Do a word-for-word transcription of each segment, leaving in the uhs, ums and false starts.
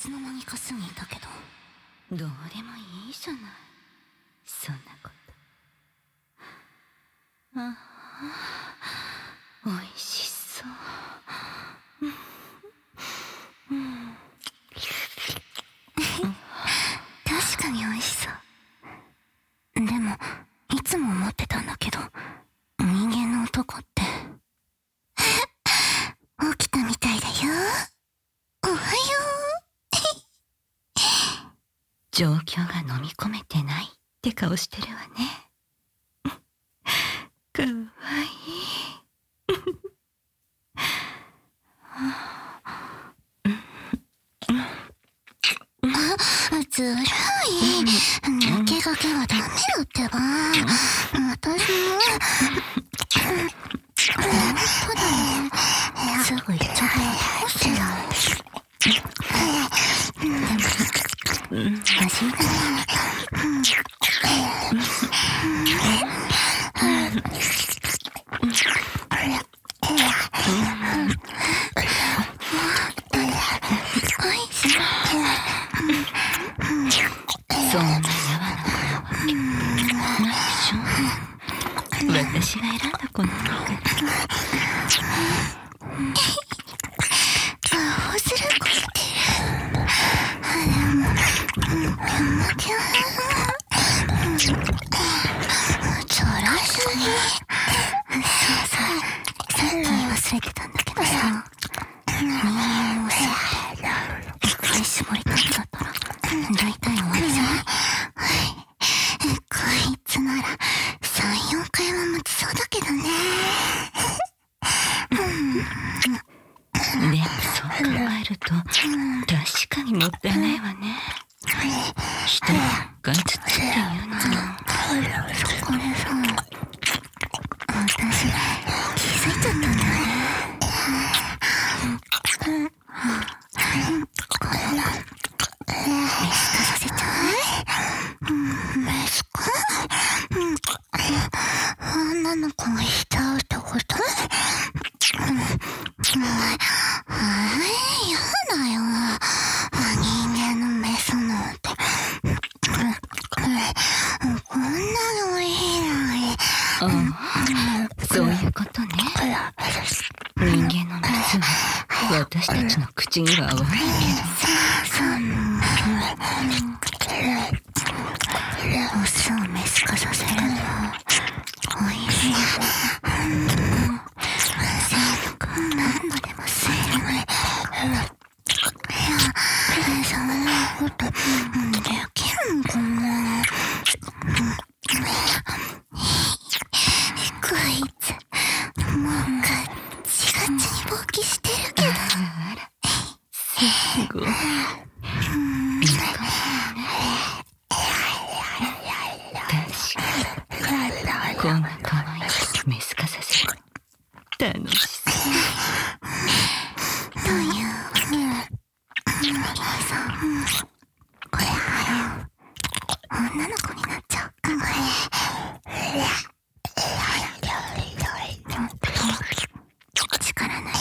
つの間にか過ぎたけど、どうでもいいじゃない、そんなこと。ああ、おいしそう。うん、うん、確かにおいしそう。でもいつも思ってたんだけど、人間の男って起きたみたいだよ。おはよう。状況が飲み込めてないって顔してるわね。かわいい。ずるい。抜け駆けはダメだってば。私も本当だね。すぐ行っちゃったらどうするの。でも味がそんなやわな子はないでしょ。私が選んだ子なんだから。顔する子ってでもちょろすぎ。そうそう、さっき忘れてたんだけどさ、人間もさ、一回絞りたくだったら大体終わりじゃない。こいつならさん、よんかいは持ちそうだけどね。でもそう考えると確かにもったいないわね。人はガツツって言うのよ。そこでさ、私気づいちゃったんだよね。これメス化させちゃう？メス化？女の子がしちゃうってこと？あれ、やだよ。人間のメスなんて。こんなのいいのに。ああ、そういうことね。人間のメスは私たちの口には合わないけど。オスをメス化させるのおいしい。何度でもするの。いや、そんなことできるのかな。こいつもうガッチガチに勃起してるけど。あら、すごい。ビッグね。確かにこんな可愛いメス化させる楽しそう。というわけで、皆さん、これはよ、女の子になっちゃおうか。これ力ない。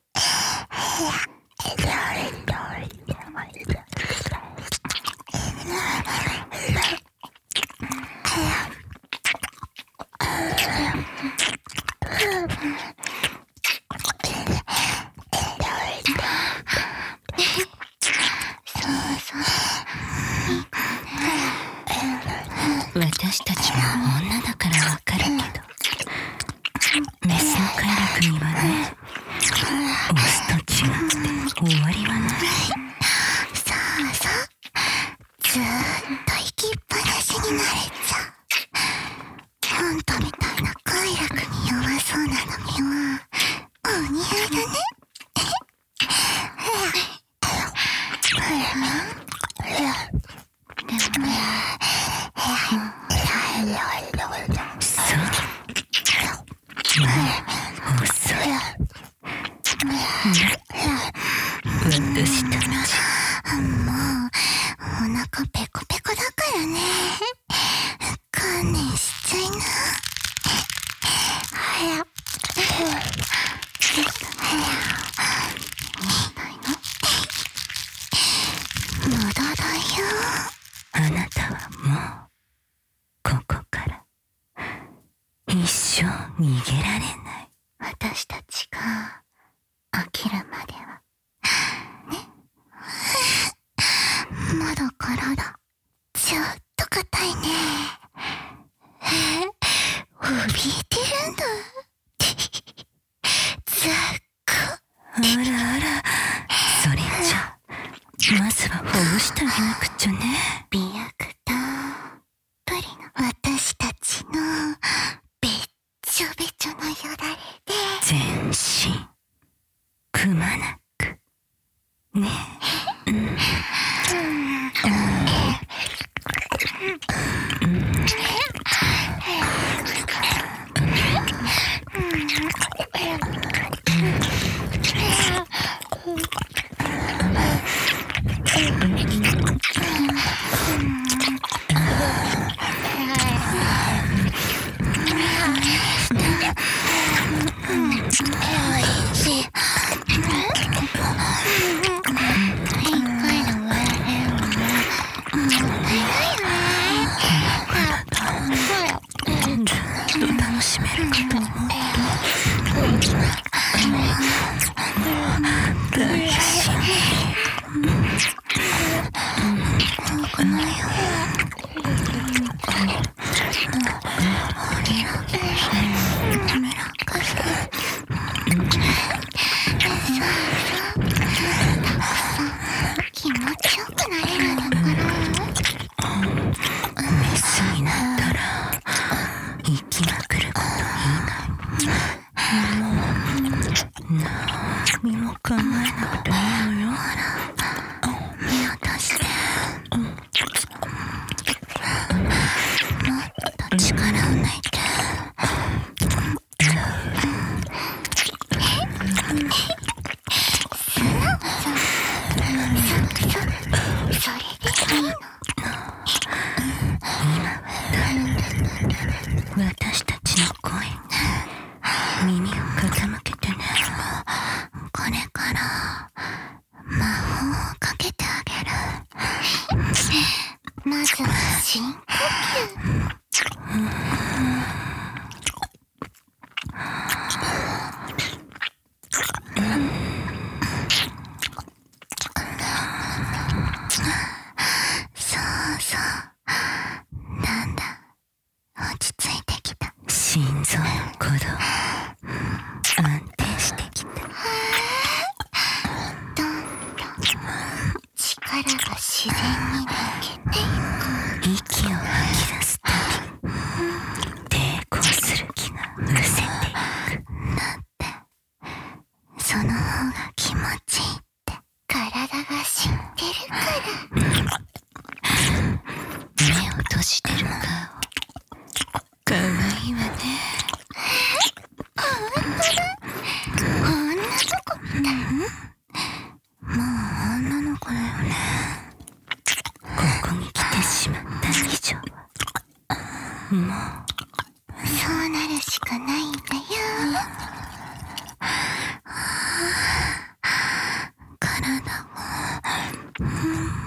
私たちも女だからわかるけど、メスの快楽にはね、オスと違って終わりはない。さあさあ、ずーっと生きっぱなしになれちゃう。ほんとみたいな快楽に弱そうなのにはお似合いだね。でもね、そう遅い。私たちもうお腹ペコペコだからね。 もうここから一生逃げられない。私たちが飽きるまではね。まだ体ちょっと硬いね。怯えてるんだ。ざっこ。あらあら、それじゃまずはほぐしてあげなくちゃね。美薬たっぷりの私たちのべっちょべちょのよだれで全身くまなくね。うん、うん、楽しめるかと思うと大事このよ気持ちよくなれるんだからメスになったら生きまくること以外もう何も考えなくていいのよ。目を閉じてもっと力を抜いてそれでいいの。私たちの声に耳を傾けてね。これから魔法をかけてあげる。まずは深呼吸。そうそう、なんだ落ち着いてきた。心臓の鼓動安定してきた。どんどん力が自然に抜けていく。息を吐き出すたび抵抗する気が失せていく。だってその方が気持ちいいって体が知ってるから。目を閉じてる顔かわいいわね。ほんとだ、女の子みたい。もう女の子だよね。ここに来てしまった以上はもうそうなるしかないんだよ。体をも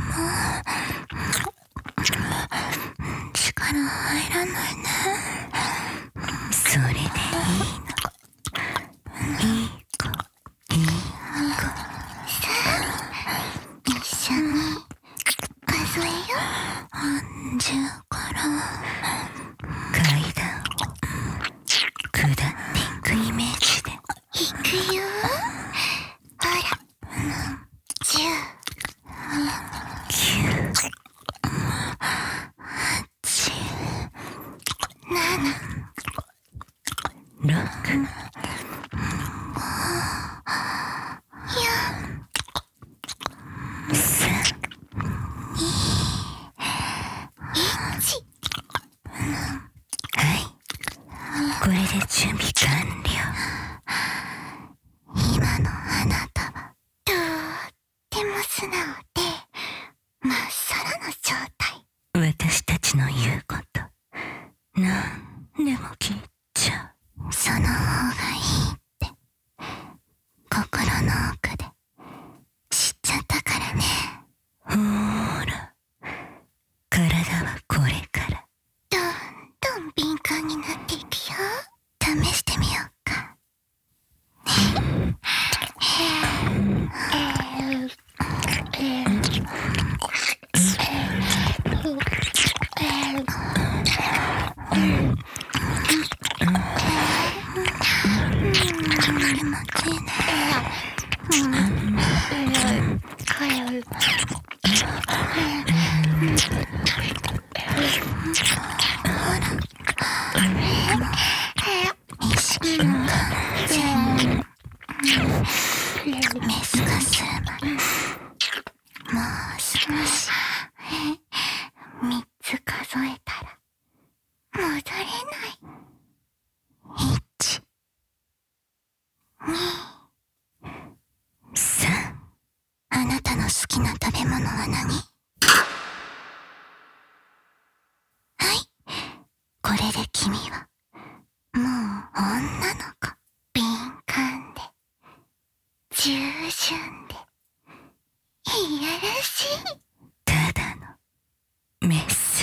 う力入らないね。それでいいの。いい子いい子。さあ一緒に数えよう。じゅうから階段を下っていくイメージでいくよ。ほらじゅう、きゅう、はち、なな、ろく、ご、よん、さん、に、いち。はい、これで準備完了。今のあなたはとっても素直でまっさらな状態。私たちの言うことなんでも聞いちゃう。その方がいいって心の奥で知っちゃったからね。ほーら、体はこれメスがするまでもう少し。三つ数えたら戻れない。一、二、三。あなたの好きな食べ物は何？はい、これで君はもう女の子。敏感で従順でいやらしい。ただのメス。